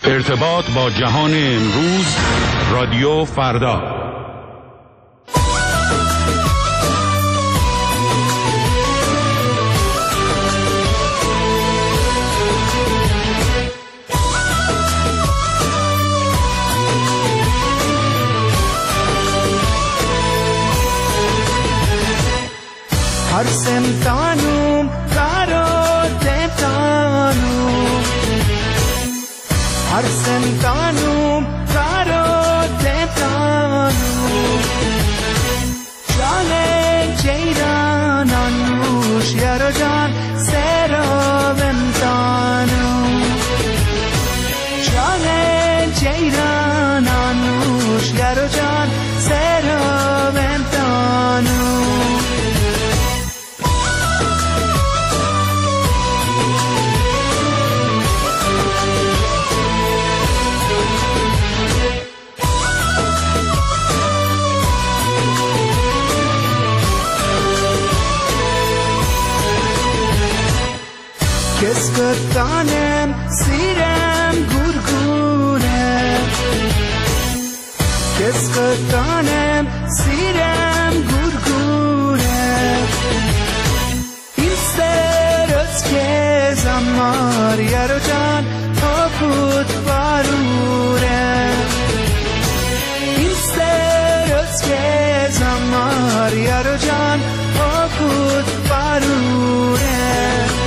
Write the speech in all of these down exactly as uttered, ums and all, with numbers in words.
ارتباط با جهان امروز، رادیو فردا. هر سمتانوم قرار دتانوم هر سمتانوم قرار دتانوم جان جیران آنوش یارو جان سرا بمتانوم جان جیران آنوش یارو جان سرا بمتانوم Keskırtanım sirem gurgurem Keskırtanım sirem gurgurem İsteröz kezamar yarocan toput varurem İsteröz kezamar yarocan toput varurem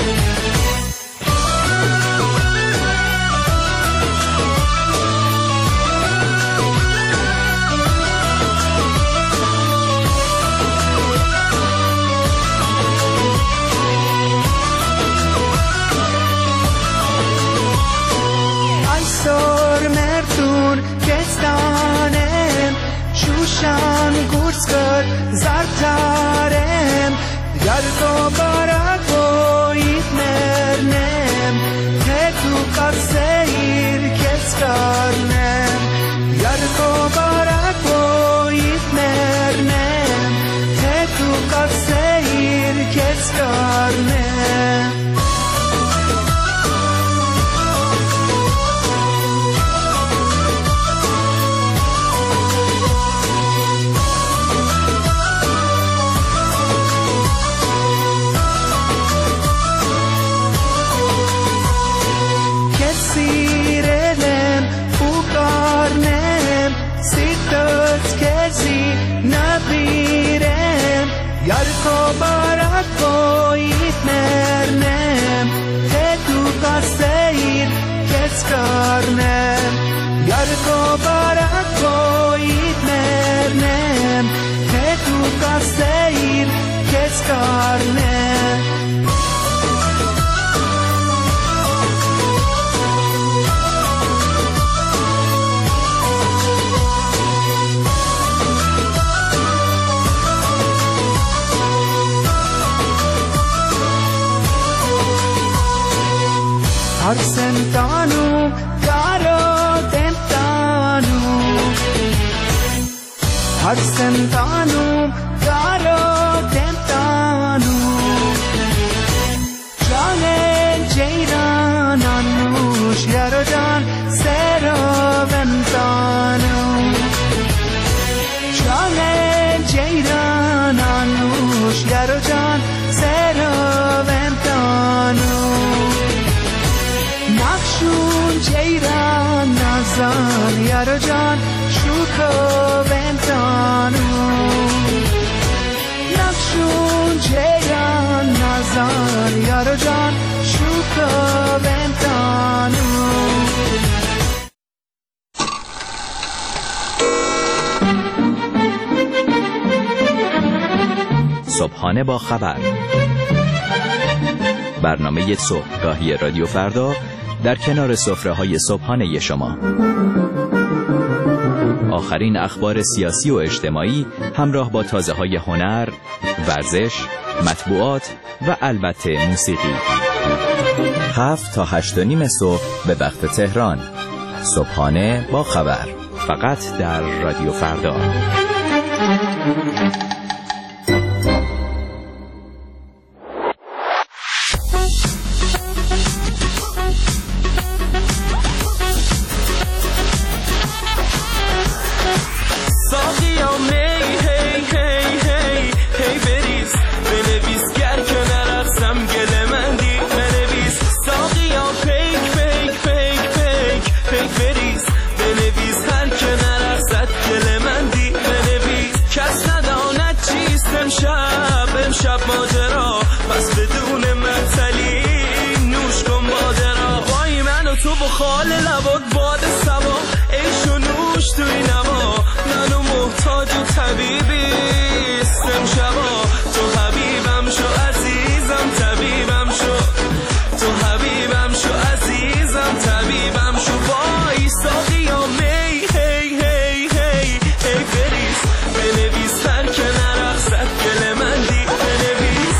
شوشان گورس کرد زرتارم یار تو برا کویت مرنم که تو قصیر کس کرنم یار تو برا کویت مرنم که تو قصیر کس کرنم یار تو برات کویت مرنم که تو قصیر کس کرنم یار تو برات کویت مرنم که تو قصیر کس کرنم هر سمتانو کارو دمتانو هر سمتانو کارو دمتانو جان جیران آنوش یارو جان سرا بمتانو جان جیران آنوش یارو جان سرا بمتانو نقشون جیران نزان یارو جان شوکو بنتانو نقشون جیران نزان یارو جان شوکو بنتانو صبحانه با خبر، برنامه صبحگاهی رادیو فردا در کنار سفره‌های صبحانه شما. آخرین اخبار سیاسی و اجتماعی همراه با تازه‌های هنر، ورزش، مطبوعات و البته موسیقی. هفت تا هشت و نیم صبح به وقت تهران. صبحانه با خبر، فقط در رادیو فردا. تو با خال لبات باد سبا عیش و نوش توی نما منو محتاج و طبیبی استم شبا تو حبیبم شو عزیزم طبیبم شو تو حبیبم شو عزیزم طبیبم شو وای ساقی ها می هی هی هی هی بریز بنویس هر که نرقصد گل من دی بنویس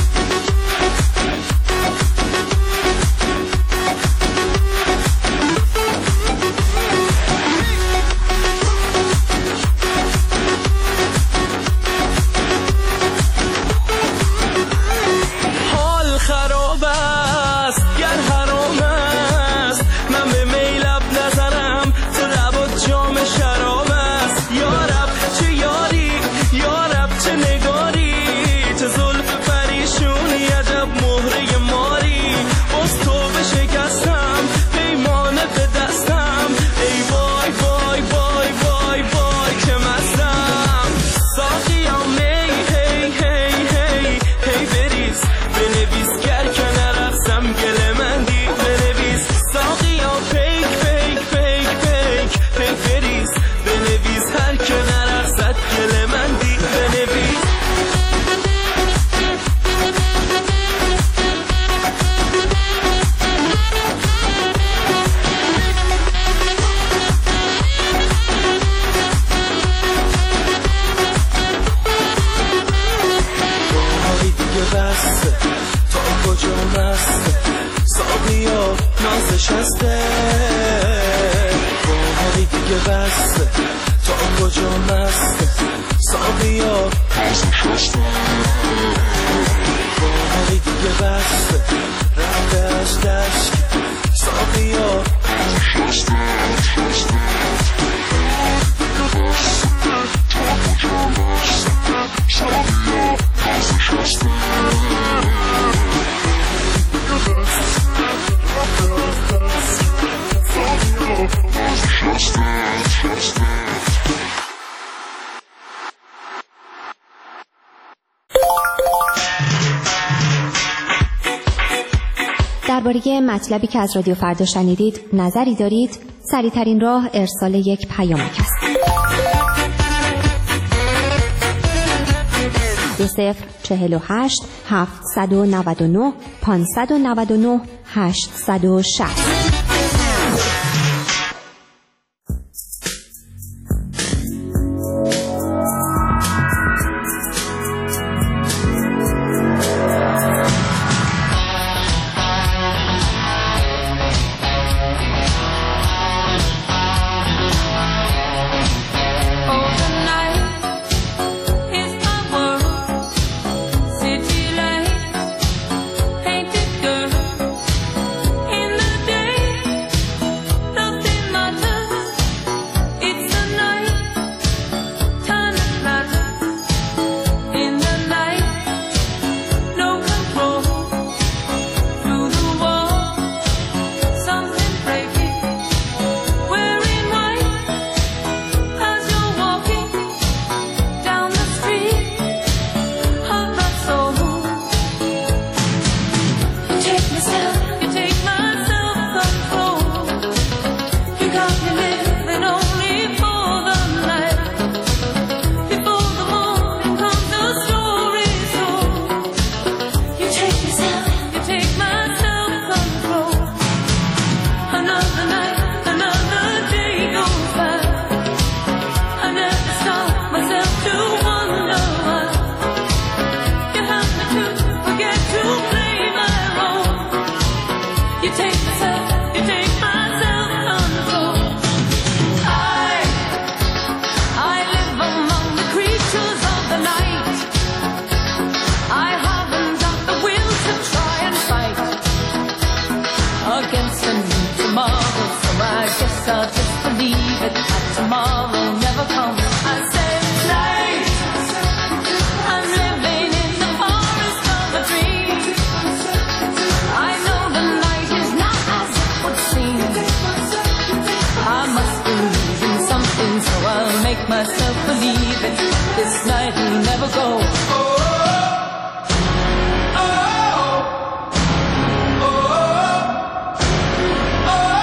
حال خراب است گر حرام است من به میلب نظرم تو لبات جام شراب است یارب چه یاری یارب چه نگاری چه زلف پریشونی عجب مهره ماری باز تو بشکستم پیمانه به دستم ای وای وای وای وای وای که مستم ساقی ها می هی هی هی هی بریز بنویس گر که نرقصم گل من دی بنویس ساقی ها پیک پیک پیک پیک پیک بریز بنویس هر که نرقصد گل من دی بنویس باهایی دیگه بس تا کجا مست ساقی ها نازش هسته باهایی دیگه بس تا کجا مست ساقی ها نازش هسته باهایی دیگه بس رفته از دشت ساقی ها نازش هسته درباره مطلبی که از رادیو فردا شنیدید نظری دارید؟ سریع‌ترین راه ارسال یک پیامک است. دو صفر چهل و هشت هفتصد و نود و نه پانصد و نود و نه هشتصد و شصت. Oh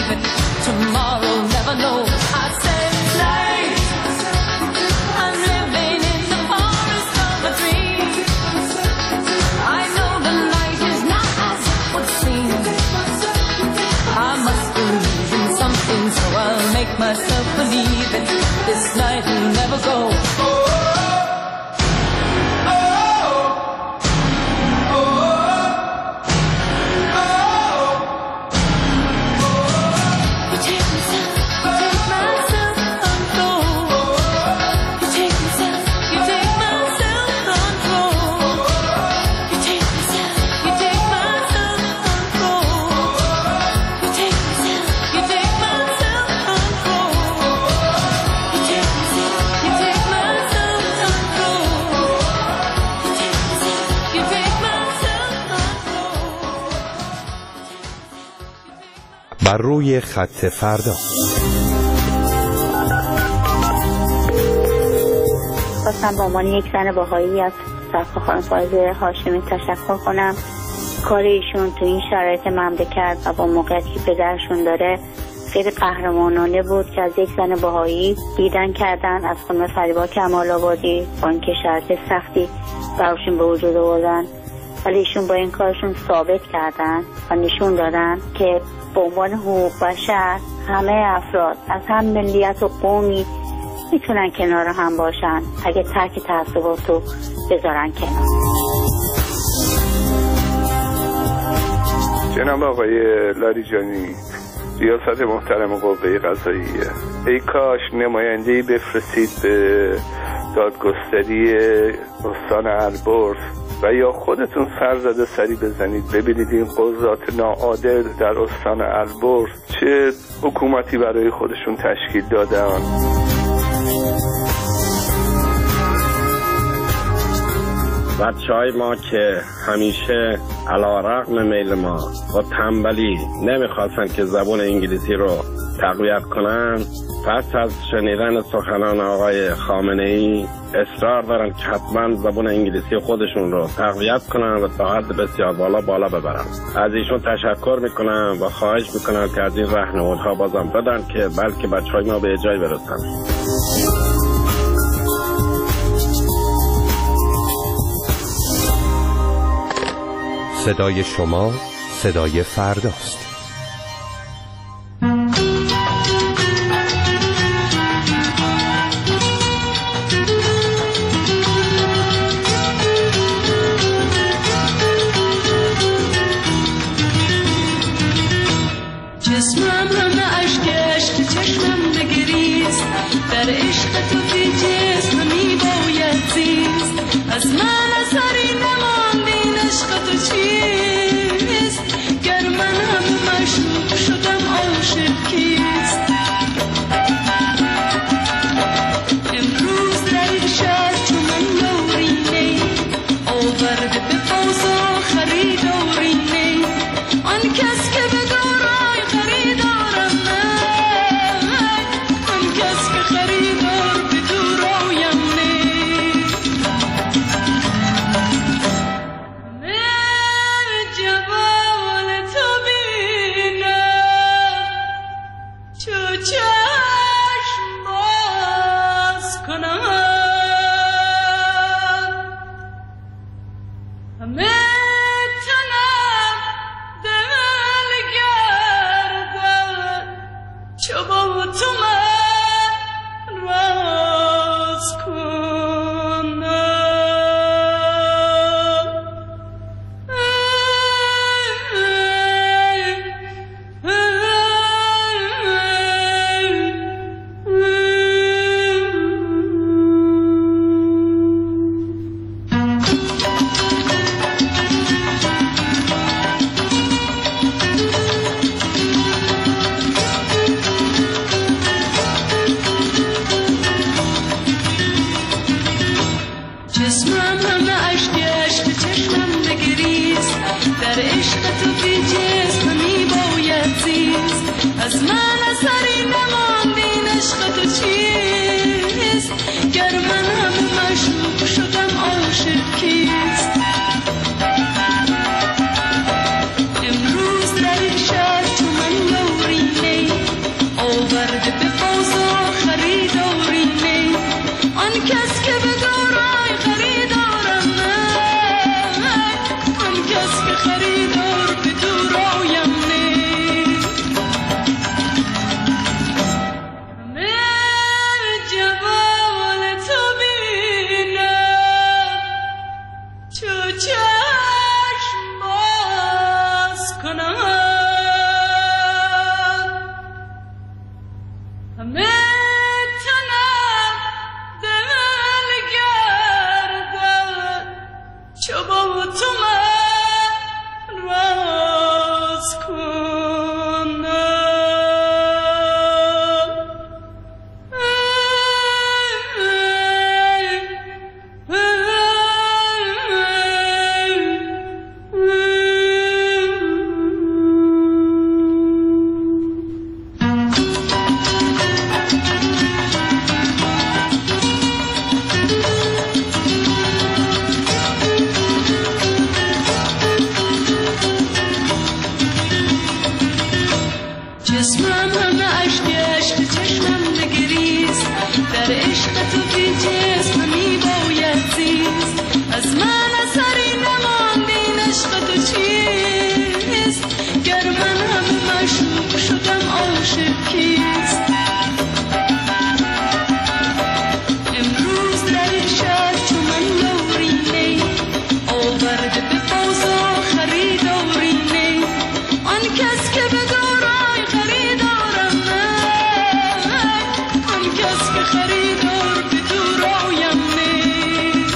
it. Tomorrow never knows. I say tonight I'm living in the forest of a dream. I know the night is not as it would seem. I must believe in something, so I'll make myself believe it. This night will never go. بر روی خط فردا. خواستم به عنوان یک زن باهایی از صفحه خانم فائزه هاشمی تشکر کنم. کار ایشون تو این شرایط مملکت و با موقعیتی که پدرشون داره خیلی قهرمانانه بود که از یک زن باهایی دیدن کردن از خانم فریبا کمال آبادی با اینکه شرایط سختی براشون به وجود آوردن، ولی ایشون با این کارشون ثابت کردن و نشون دادن که به عنوان حقوق بشر همه افراد از هم ملیت و قومی میتونن کنار هم باشن اگه ترک تعصباتو بذارن کنار. جناب آقای لاریجانی، ریاست محترم قوه قضاییه، ای کاش نماینده‌ای بفرستید به دادگستری استان البرز و یا خودتون سرزده سری بزنید ببینید این قضات ناعادل در استان البرز چه حکومتی برای خودشون تشکیل دادن. بچه های ما که همیشه علی رغم میل ما با تنبلی نمیخواستن که زبان انگلیسی رو تقویت کنن، پس از شنیدن سخنان آقای خامنه ای اصرار دارن که حتما زبان انگلیسی خودشون رو تقویت کنن و تا حد بسیار بالا بالا ببرن. از ایشون تشکر میکنم و خواهش میکنم که از این راهنمودها بازم بدن که بلکه بچه های ما به جای برسن. صدای شما صدای فرداست. جسمم همه عشق عشق چشمم بگریست، در عشق تو بی جسم می باید زیست. از من اثری نماند این عشق تو چیست، گر من هم مشروع شدم عاشق کیست. امروز در این شهر چو من یاری نی، آورده به بازار خریداری نی. آن کس که به دارای خریدارم من، آن کس که خریدار به دورایم نی. من جمال تو بینم چو چشم باز کنم، همه تنم دل گردم چو با تو من راز کنم. جسمم همه عشق عشق چشمم بگریست، در عشق تو بی جسم می باید زیست. از من اثری نماند این عشق تو چیست، گر من همه مشروع شدم عاشق کیست. امروز در این شهر چو من یاری نی، کس که به دورای خریدارم آن کس که خریدار به دورایم نیست همه جمال تو بینم چو چشم باز کنم همه تنم دل گردد چو با تو من راز کنم جسمم همه عشق عشق چشمم بگریست در عشق تو بی جسم می باید زیست از من اثری نماند این عشق تو چیست گر من همه مشروق شدم عاشق کیست امروز در این شهر چو من یاری نی آورده به بازار خریداری نی آن کس که به دورای خریدارم آن کس که خریدار به دورایم نیست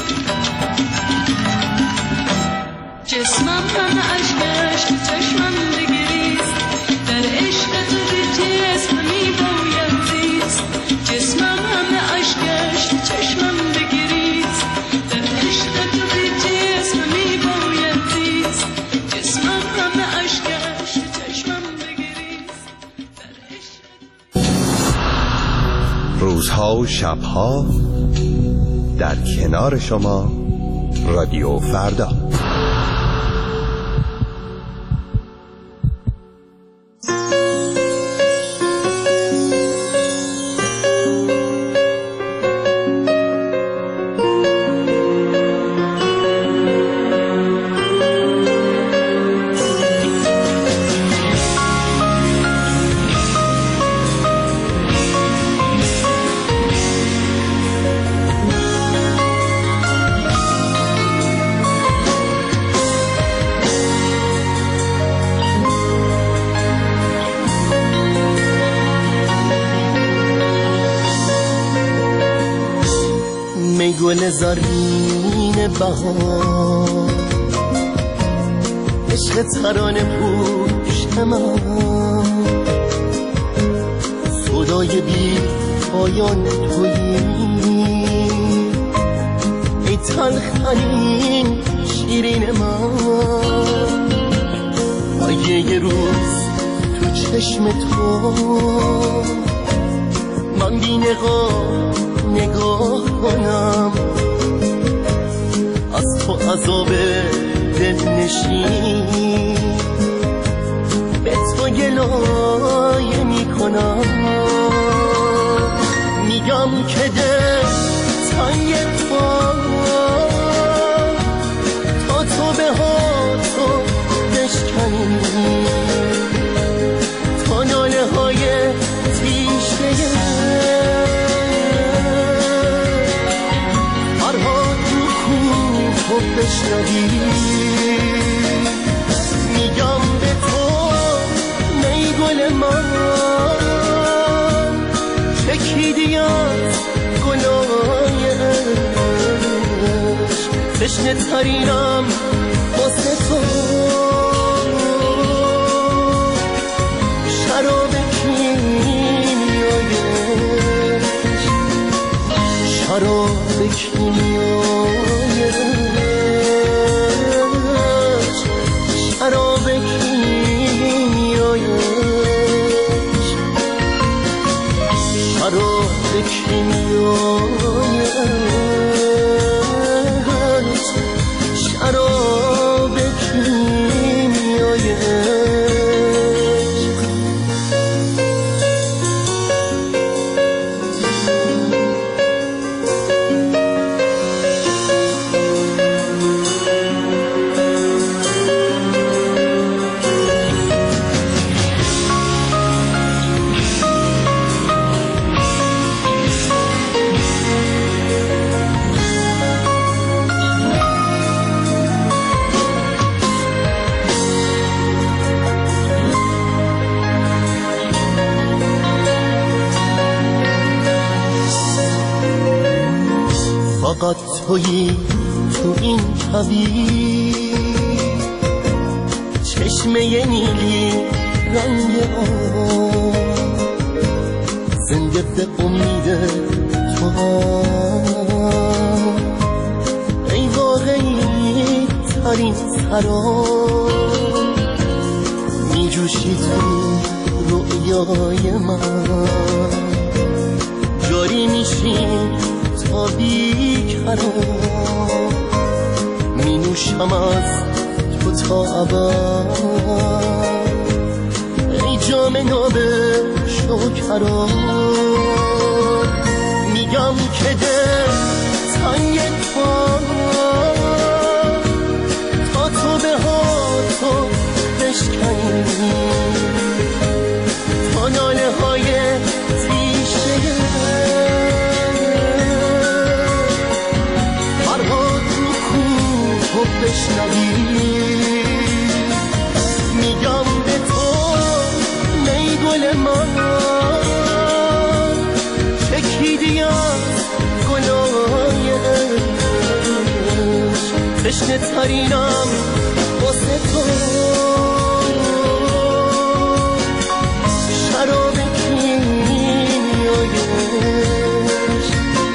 جسمم همه عشق عشق چشمم بگریست در عشق تو بی جسم می باید زیست جسمم همه عشق عشق چشمم بگریست در عشق تو بی جسم می باید زیست جسمم همه عشق عشق چشمم بگریست در عشق روزها و شبها در کنار شما رادیو فردا. گل زرین بهار عشق ترانه پوش من صدای بی پایان تویی ای تلخترین شیرین من اگه یه روز تو چشم تو من بی نقاب نگاه کنم از تو عذاب دل نشین به تو گلایه میکنم میگم که دل تنگ تو تا تو به ها تو بشکنی تا ناله های تیشه بشنوی میگم به تو ای گل من چکیدی از گلای عشق تشنه ترینم واسه تو شراب کیمیای شراب کیمیای شراب کیمیای شراب کیمیای شراب کیمیای فقط تویی تو این کویر، چشمه نیلی رنگ آب، زنده به امید تو، ای واقعی ترین سراب، می جوشی تو رویای من، جاری میشی تا بیکرار، می نوشم از تو تا ابد، ای جام ناب شکرا، میگم که دل تنگ تو، تا تو به هاتو بشکنی، تا ناله های تیشه فرهاد رو کوه بشنوی، میگم به تو نی گل من، چکیدی از گلای عشق، تشنه ترینم واسه تو، شراب کیمیای عشق،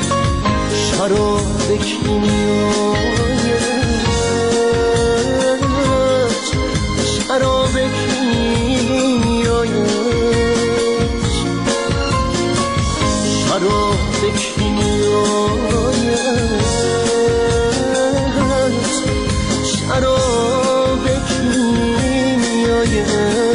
شراب کیمیای عشق، شراب کیمیای عشق، شراب کیمیای عشق، شراب کیمیای عشق.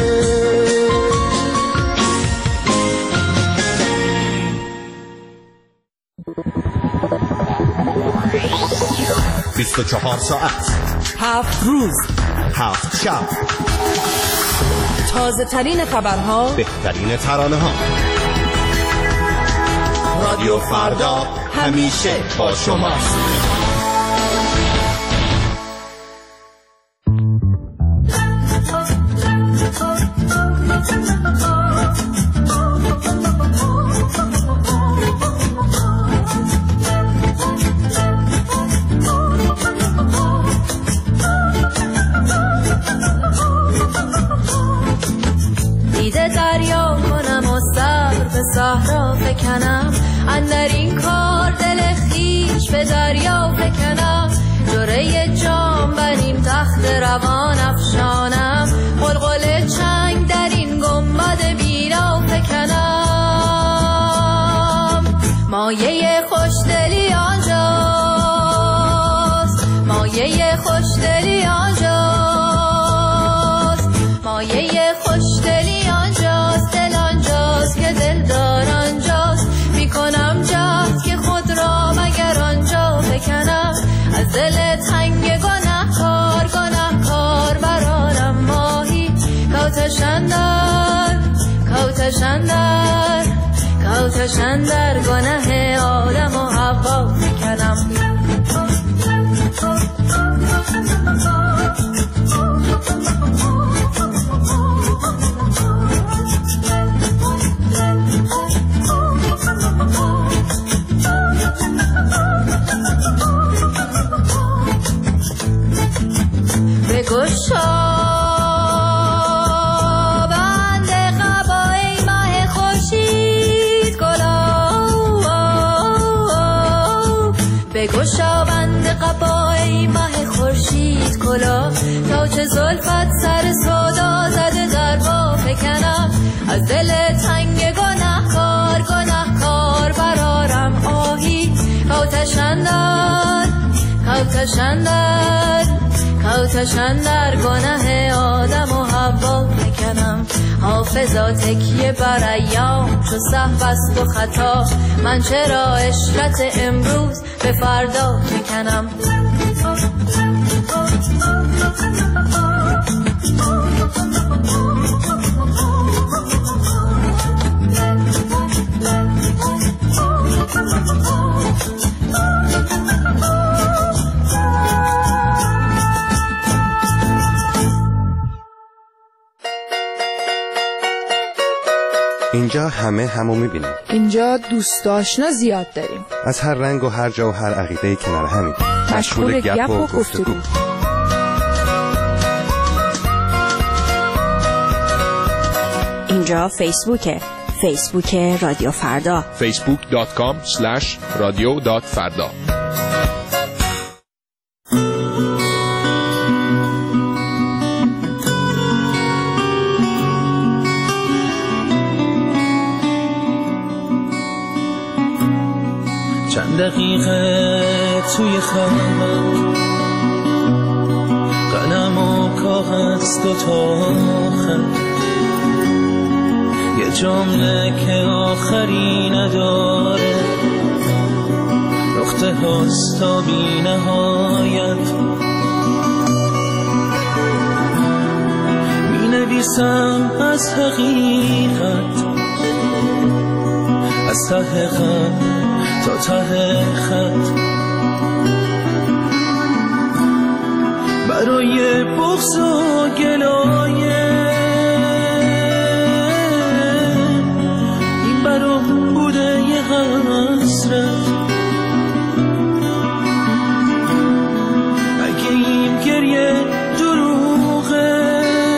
بیست و چهار ساعت، هفت روز، هفت شب، تازه ترین خبرها، بهترین ترانه ها. رادیو فردا همیشه با شماست. صحرا فکنم، اندر این کار دل خیش به دریا فکنم، جوره جام بر این تخت روان افشانم، قلقل چنگ در این گنبد بیرا فکنم، مایه خوشدلی آنجاست، مایه خوشدلی آنجاست، مایه خوشدلی آنجاست، دل آنجاست که دلدار آنجاست، میکنم جهد که خود را مگر آنجا بکنم، از دل تنگ گناه کار گناه کار برارم ماهی، کوتشندر کوتشندر کوتشندر گناه آدم و حوا میکنم. بگشا بند قبای ماه خورشید گلا، بگشا بند قبای ماه خورشید گلا، تا چه زلفت سر سودا زده در با فکنم، از دل تنگ گناه کار گناه کار برارم آهی، کوتشندر کوتشندر کوتشندر گناه آدم و حوا فکنم، حافظا تکیه بر ایام چو سهو است و خطا، من چرا عشرت امروز به فردا فکنم. اینجا همه همو میبینیم. اینجا دوست آشنا زیاد داریم. از هر رنگ و هر جا و هر عقیده کنار همین. مشغول گپ و گفتگو. اینجا فیسبوکه. فیسبوک رادیو فردا. فیسبوک دات کام اسلش رادیو دات فردا. چند دقیقه توی خوابم، قلم و کاغذ دوتا خط، یه جمله که آخری نداره، نقطه هاست تا بی نهایت، می نویسم از حقیقت، از ته خط تا ته خط، برای بغض و گلایه، این برا بوده یه حسرت، اگه این گریه دروغه،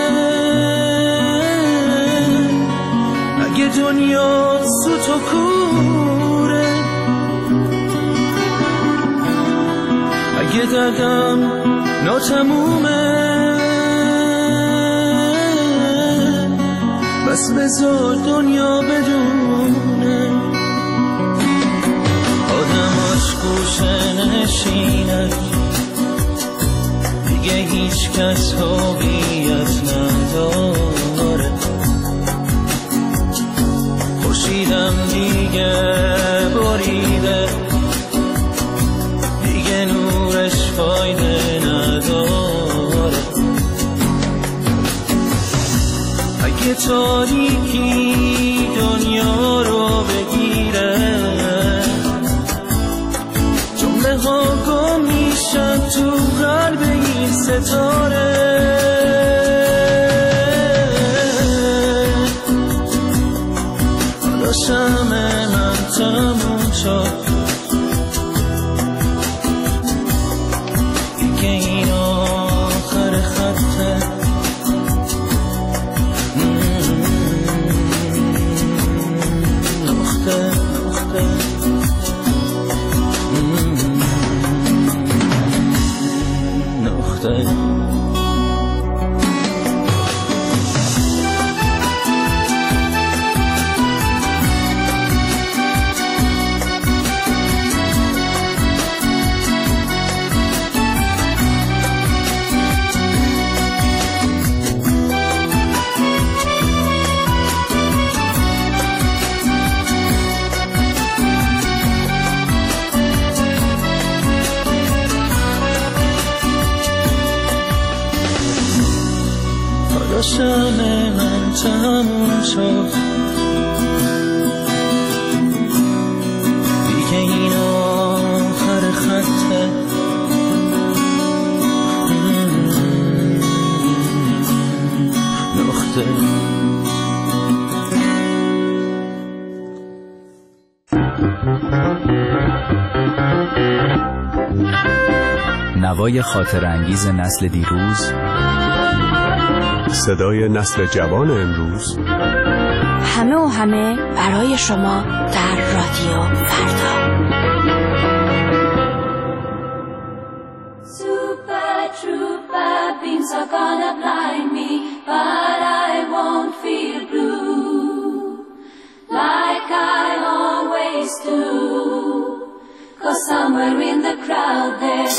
اگه دنیا سوت و کوره، اگه دردم ناتمومه، بس بذار دنیا بدونه، آدماش گوشه نشینه، دیگه هیچ کس هویت نداره، خورشیدم دیگه بریده، دیگه نورش فایده نداره، اگه تاریکی دنیا رو بگیره، جمله ها گم میشن تو قلب این ستاره، حالا شمع من تموم شد، دیگه این آخر خطه، نقطه نقطه نقطه. شمع من تموم شد، دیگه این آخر خطه، نقطه. نوای خاطر انگیز نسل دیروز، صدای نسل جوان امروز، همه و همه برای شما در رادیو فردا. Super trooper beams are gonna blind me, but I won't feel blue like I always do, 'cause somewhere in the crowd there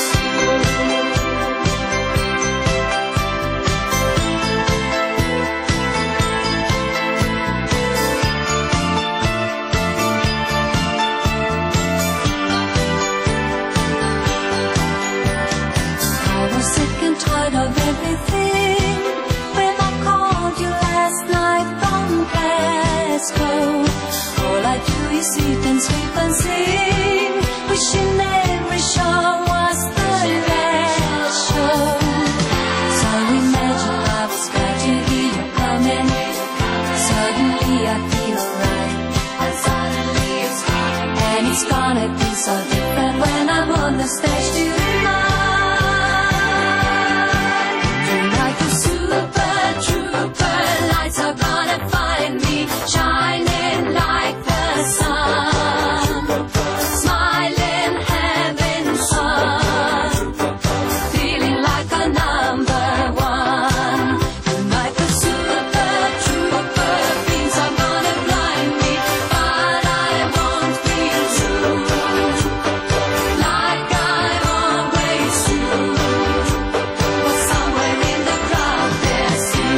of everything. When I called you last night from Glasgow, all I do is eat and sleep and sing, wishing every show was the last. wanna stay tonight. Tonight the super trooper lights are gonna find me shining like the sun, smiling having fun, feeling like a number one. Tonight the super trooper beams are gonna blind me, but I won't feel true, like I always do. But somewhere in the crowd there's you.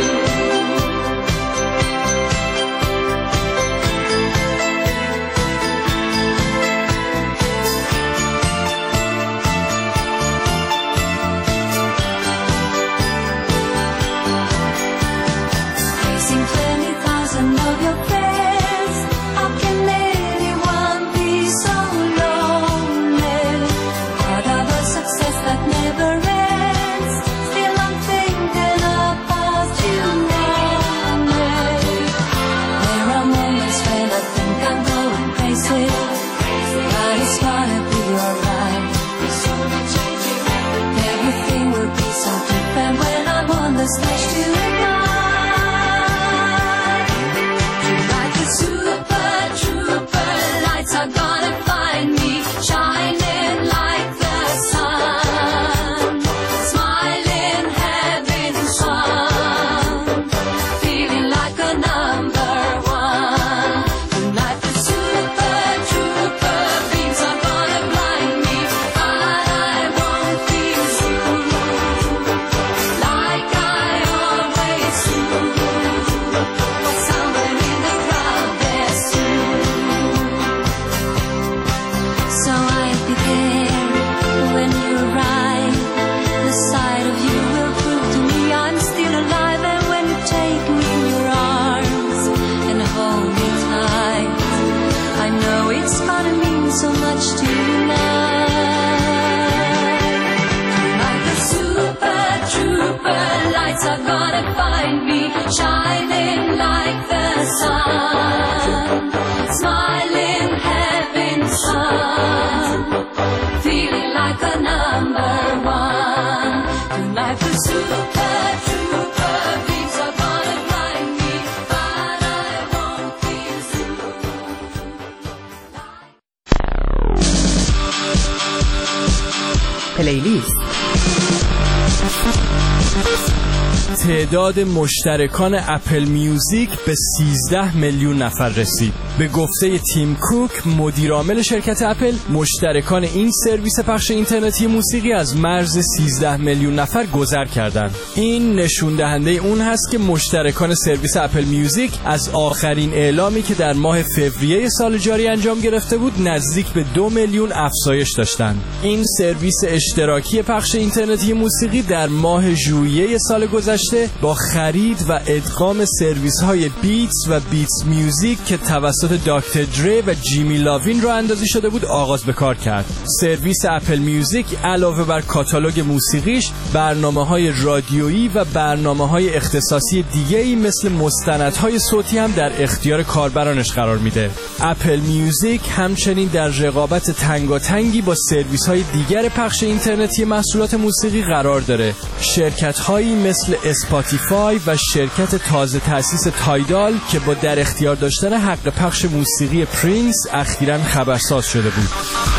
Facing twenty thousand of your friends, how can anyone be so lonely? Part of a success that never ends, still I'm thinking about you only. There are moments when I think I'm going crazy, but it's gonna be alright. Everything will be so different when I'm on the stage tonight. Tonight the super trooper lights are gonna find me shining like the sun, smiling, having fun, feeling like a number one. Tonight the super trooper beams are gonna blind me, but I won't feel true, like I always do. But somewhere in the crowd there's you. So I begin when you arrive. The sight of you will prove to me I'm still alive. And when you take me in your arms and hold me tight, I know it's gonna mean so much tonight. Tonight the super trooper lights are gonna find me shining like the sun, smiling, having fun, feeling like a number one. Tonight the super trooper beams are gonna blind me, but I won't feel true. پلیلیست. تعداد مشترکان اپل میوزیک به سیزده میلیون نفر رسید. به گفته تیم کوک، مدیر عامل شرکت اپل، مشترکان این سرویس پخش اینترنتی موسیقی از مرز سیزده میلیون نفر گذر کردند. این نشون دهنده اون هست که مشترکان سرویس اپل میوزیک از آخرین اعلامی که در ماه فوریه سال جاری انجام گرفته بود نزدیک به دو میلیون افزایش داشتند. این سرویس اشتراکی پخش اینترنتی موسیقی در ماه ژوئیه سال گذشته با خرید و ادغام سرویس‌های بیتس و بیتس میوزیک که توسط دکتر دری و جیمی لاوین را اندازی شده بود آغاز به کار کرد. سرویس اپل میوزیک علاوه بر کاتالوگ موسیقیش، برنامه‌های رادیویی و برنامه‌های اختصاصی دیگه‌ای مثل مستندهای صوتی هم در اختیار کاربرانش قرار میده. اپل میوزیک همچنین در رقابت تنگاتنگی با سرویس‌های دیگر پخش اینترنتی محصولات موسیقی قرار داره. شرکت‌هایی مثل اسپاتیفای و شرکت تازه تأسیس تایدال که با در اختیار داشتن حق پخش موسیقی پرینس اخیراً خبرساز شده بود.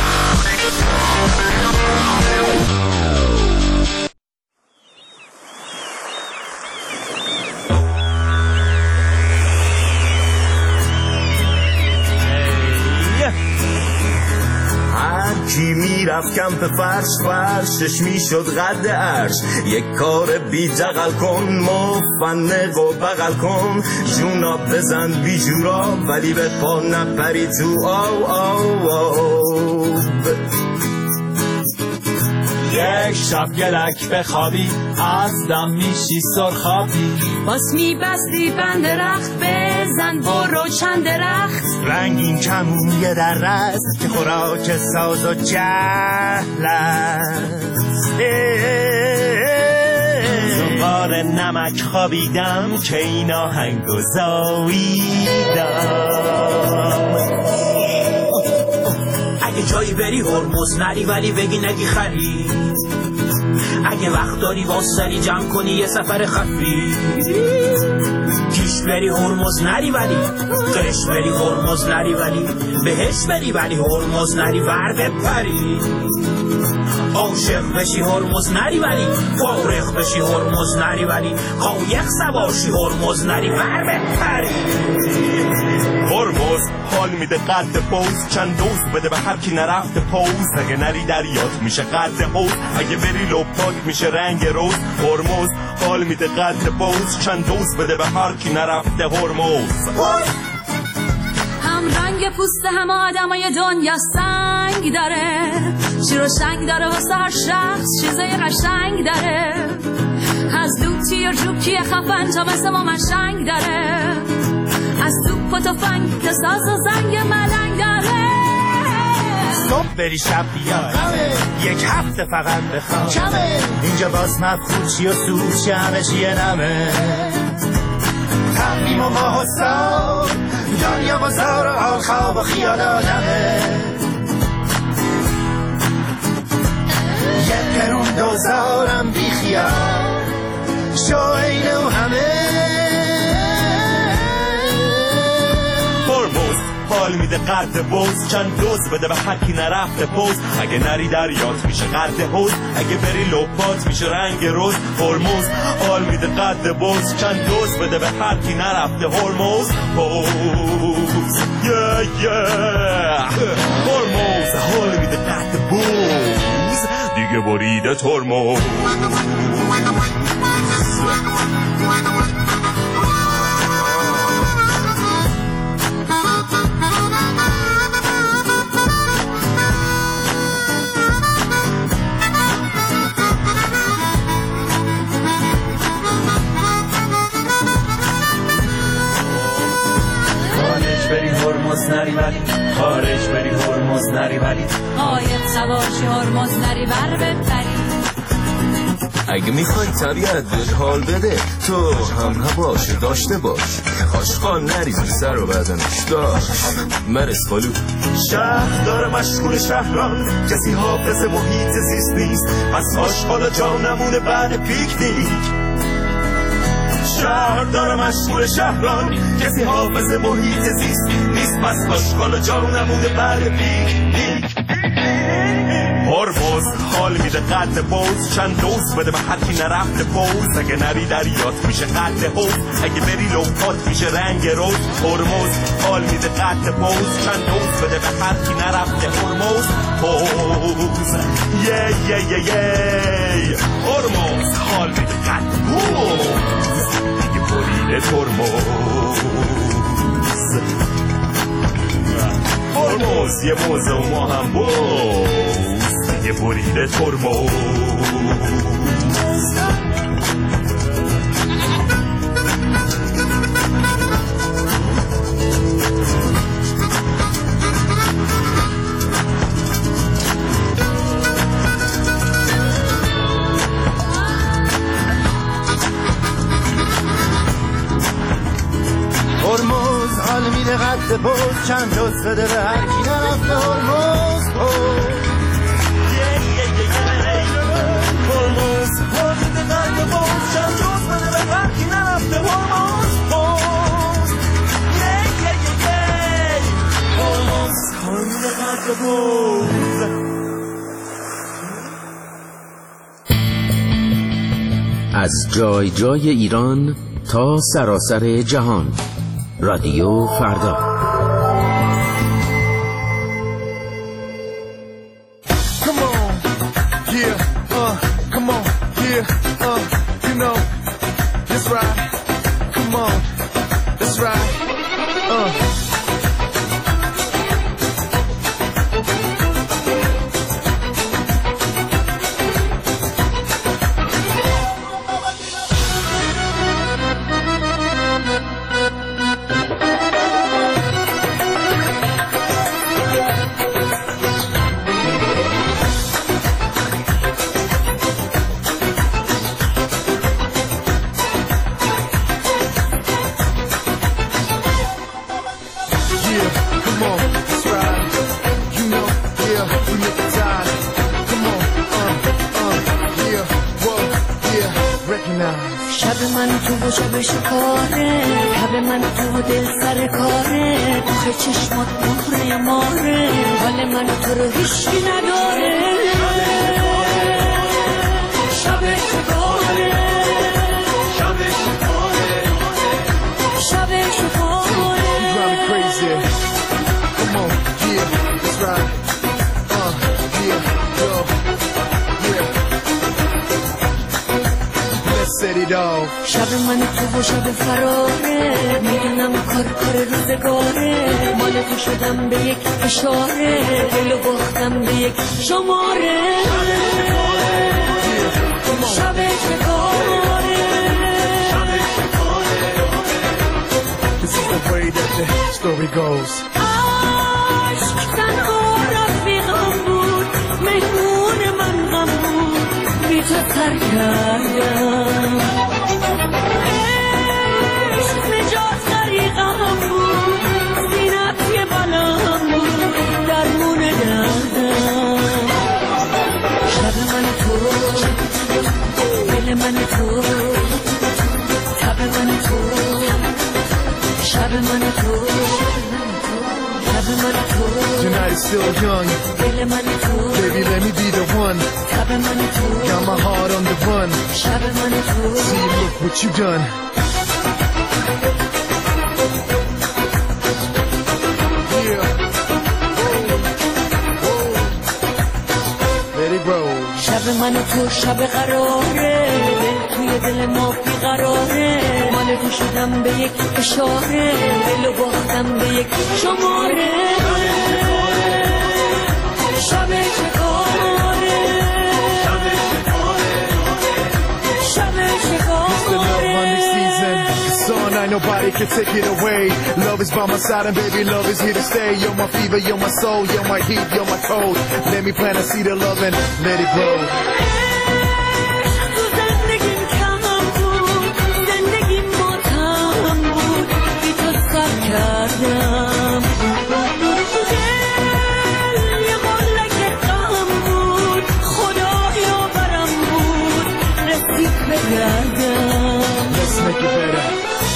کی میرفت کمپ فرش فرشش میشد قد عرش. یک کار بی جغل کن، مفنق و بغل کن، جونا بزن بی جورا ولی به پا نپری تو آو آو آو. یک شب گلک بخوابی از دم میشی سرخابی، باز میبستی بند درخت بزن برو چند درخت. رنگین کمون یه در است که خوراک ساز و جهل است. زنبار نمک خوابیدم که این آهنگ و زاییدم. اگه جایی بری هرمز نری ولی بگی نگی خرید، اگه وقت داری واسری جمع کنی یه سفر خفی، کیش بری هرمز نری ولی قش بری هرمز نری ولی بهش بری ولی هرمز نری ور بپری، عاشق بشی هرمز نری ولی فارغ بشی هرمز نری ولی قایق سواشی هرمز نری ور بپری. هرمز حال میده قد پوز، چند دوز بده به هر کی نرفته پوز، اگه نری دریات میشه قد حوز، اگه بری لپات میشه رنگ روز. هرمز حال میده قد پوز، چند دوز بده به هر کی نرفته هرمز. هم رنگ پوست همه آدمای دنیا سنگ داره، شیر و شنگ داره واسه هر شخص چیزای قشنگ داره، از دوتی و جوکی خفن تا مثل ما مشنگ داره، از توپ و تفنگ که ساز و زنگ ملنگ داره. صبح بری شب بیای یک هفته فقط بخواب، اینجا باز مفخور چی و سود چی همه چیه نمه، تقویم و ماه و سال دنیا بازار و حال خواب و خیال آدمه، یک قرون دوزارم بی خیال شاینه و همه. هرمز حال میده قد بوز، چند دوز بده به هر کی نرفته پوز، اگه نری دریات میشه قد حوز، اگه بری لپات میشه رنگ روز. هرمز حال میده قد بوز، چند دوز بده به هر کی نرفته هرمز پوز. yeah, yeah. هرمز حال میده قد بوز، دیگه بریده ترمز. هرمز نری ولی خارج بری هرمز نری ولی قایق سواشی هرمز نری ور بپری. اگه میخوای طبیعت بهت حال بده تو هم نباشه داشته باش، آشقان نریزی سر و بدنش داشت مرس فالو. شهر داره مشغول شهران، کسی حافظ محیط زیست نیست، پس آشغال جا نمونه بعد پیکنیک. شهر داره مشغول شهران، کسی حافظ محیط زیست نیست، پس آشغال جا نمونه بعد پیکنیک. هرمز حال میده قد بوز، چند دوز بده به هر کی نرفته پوز، اگه نری دریات میشه قد حوز، اگه بری لپات میشه رنگ روز. هرمز حال میده قد بوز، چند دوز بده به هر کی نرفته هرمز پوز. یه یه یه یه هرمز حال میده قد بوز، دیگه بریده ترمز. هرمز یه موزه و ما هم بوز، یه بریده ترمز. هرمز حال میده قد بوز، چند دوست بده به هر کی نرفته هرمز پوز. هرمز حال میده قد بوز، چند دوست بده به هر کی نرفته هرمز پوز. هرمز حال میده قد بوز. از جای جای ایران تا سراسر جهان، رادیو فردا. شب من تو و شب شکاره، شب من تو و دل سر کاره، آخه چشمات مهره ماره، حال من تو رو هیچکی نداره. شب شکاره، شب شکاره، شب شکاره. You drive me crazy. Come on, yeah, that's right. Uh, yeah, yo, yeah. Let's set it off. شب من تو و شب فراره، میدونم کار کار روزگاره، مال تو شدم به یک اشاره، دلو باختم به یک شماره. شب شکاره. This is the way that the story goes. عشق تنها رفیقم بود، مهمون من غم بود، بی تو تر کردم. عشق نجات طریقم بود، زینت یه بلام بود، درمون دردم. شب من تو، دل من تو، تب من تو، شب من تو، شب من تو. Tonight is still young. دل من تو، Baby, let me be the one. تب من تو. Got my heart on the run. شب من تو. See, look what you done. Yeah. Let it roll. شب من تو شب قراره، دل توی دل ما بی قراره، مال تو شدم به یک اشاره، دلو باختم به یک شماره. شب شکاره، شب شکاره. Son, ain't nobody can take it away. Love is by my side and baby, love is here to stay. You're my fever, you're my soul, you're my heat, you're my cold. Let me plant a seed of love and let it grow. تو زندگیم کم بود، زندگیم ماتم بود، بی تو سر کردم. دل یه ملک غم بود، خدایا برم بود، رسید به دردم. Let's make it better.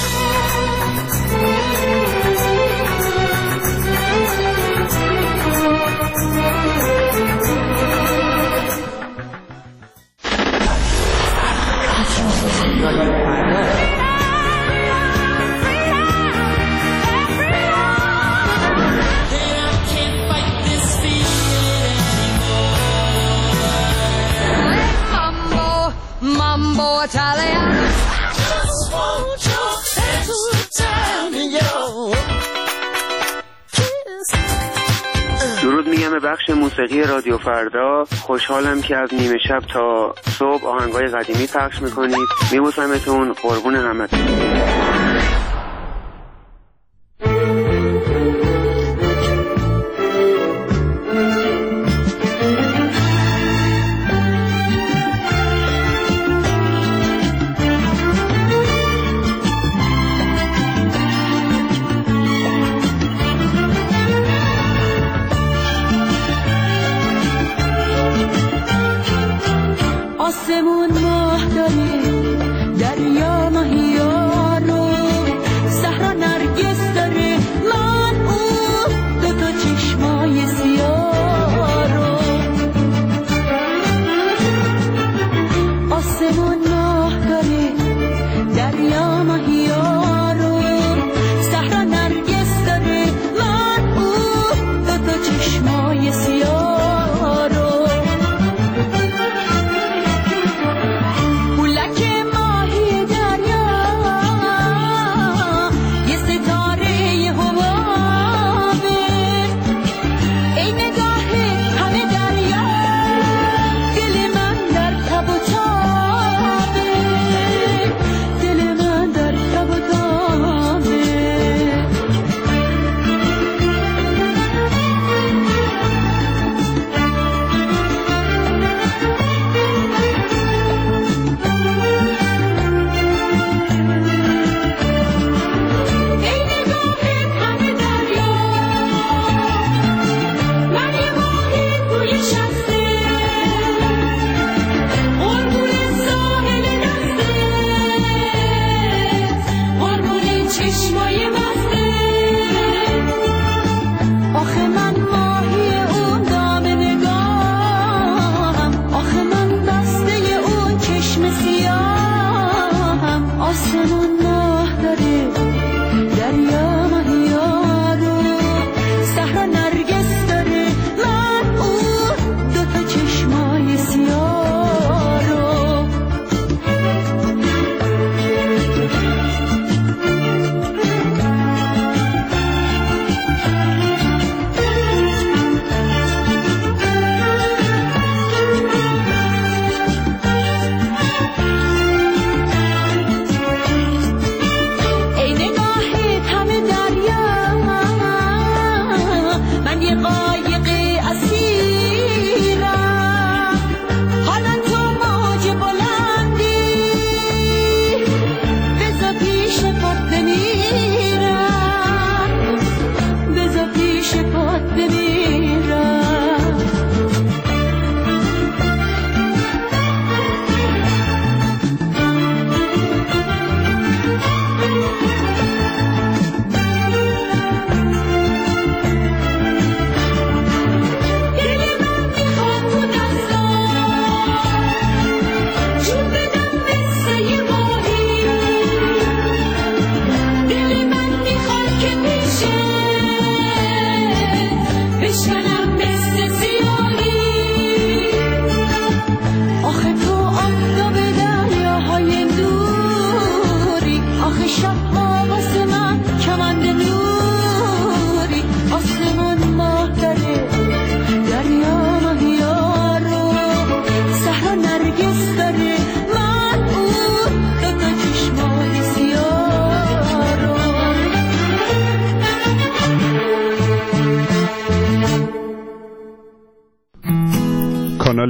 Mambo Italian. درود میگم به بخش موسیقی رادیو فردا. خوشحالم که از نیمه شب تا صبح آهنگای قدیمی پخش میکنید. میبوسمتون، قربون همتون. آسمون ماه داره، دریا ماهیا رو، صحرا نرگس داره، من او دو تا چشمای سیاه رو. آسمون ماه داره، دریا ماهیا رو، صحرا نرگس داره، من او دو تا چشمای سیاه رو.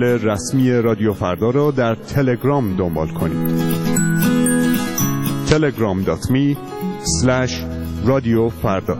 کانال رسمی رادیو فردا را در تلگرام دنبال کنید. تلگرام دات می اسلش رادیو فردا.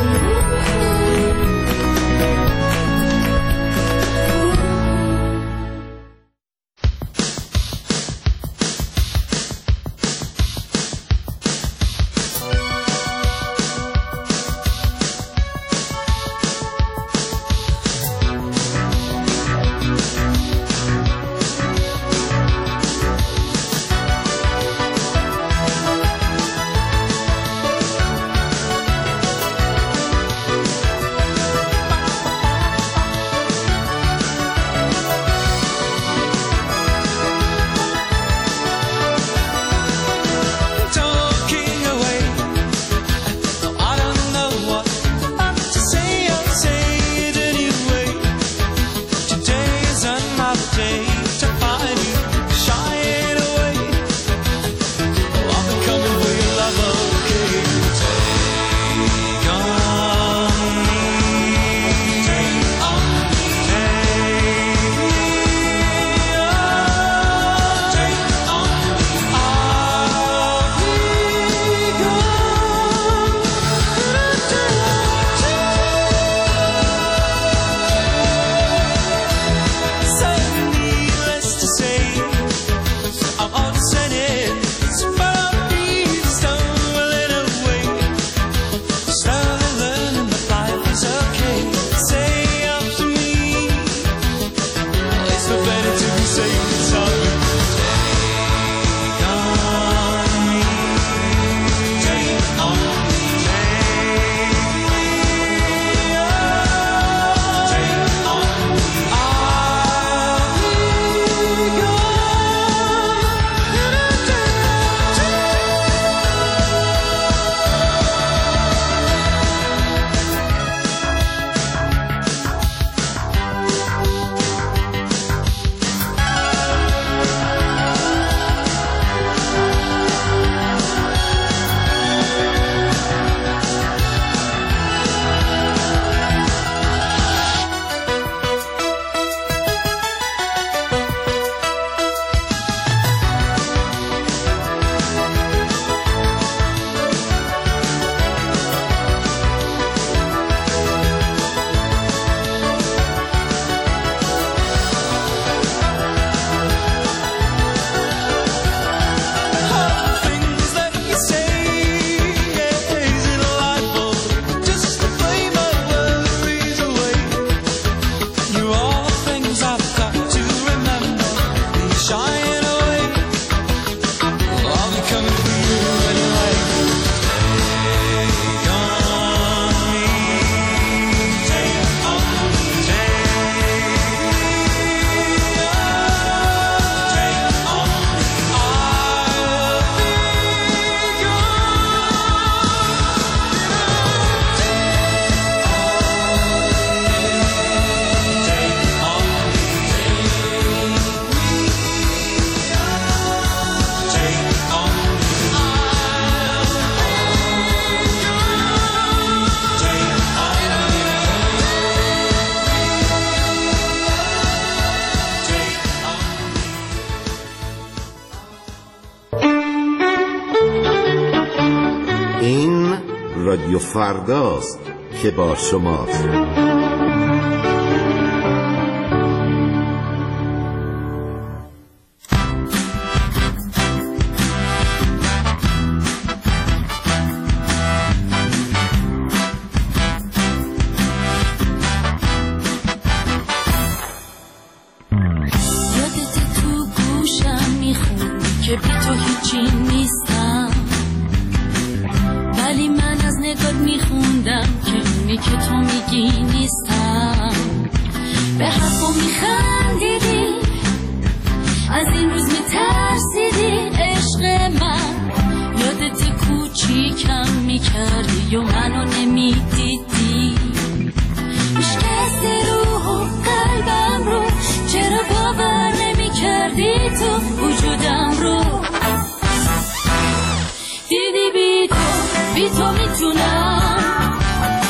رادیو فرداست که با شماست.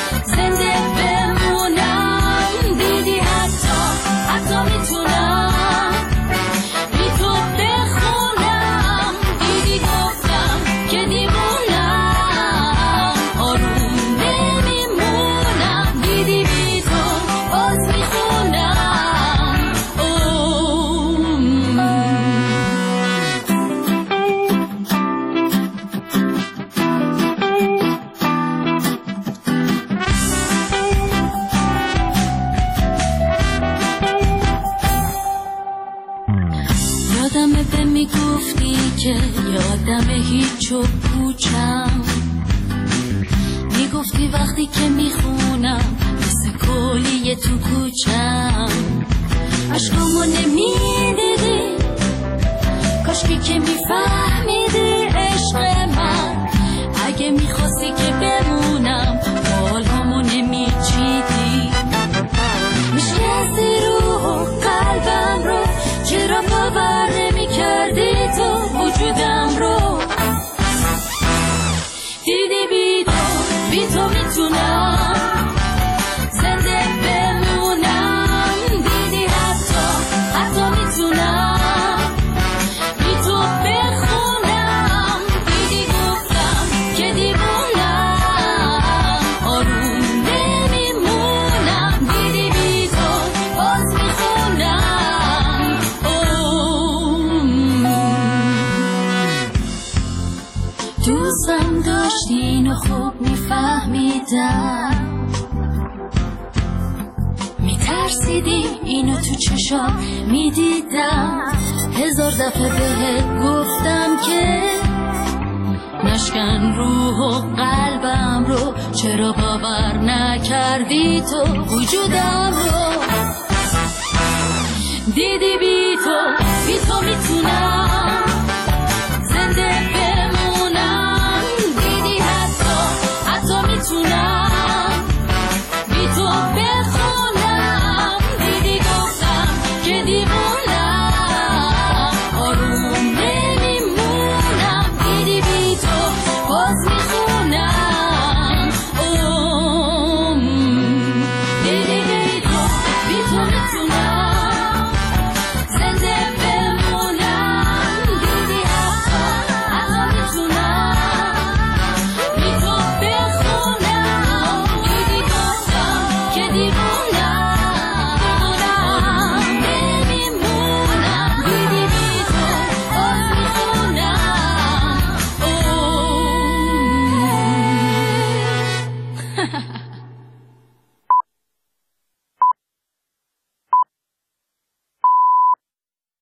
زنده بمونم، دیدی حتی حتی میتونم یادمه به میگفتی که یادمه هیچ و پوچم، میگفتی وقتی که میخونم مثل کلیه تو کوچم، عشقامو نمیدیدی کاشکی که میفهمیدی عشق من، اگه میخواستی که بمونم بالامو نمیچیدی، میشکستی روح و قلبم رو، چرا باور نمیکردی تو وجودم رو، دیدی بی تو بی تو میتونم زنده بمونم، دیدی حتی حتی میتونم بی تو بخونم، دیدی گفتم که دیوونم آروم نمیمونم، دیدی بی تو باز میخونم. دوستم داشتین و خوب میفهمیدم، میترسیدی اینو تو چشام میدیدم، هزار دفعه بهت گفتم که نشکن روح و قلبم رو، چرا باور نکردی تو وجودم رو، دیدی بی تو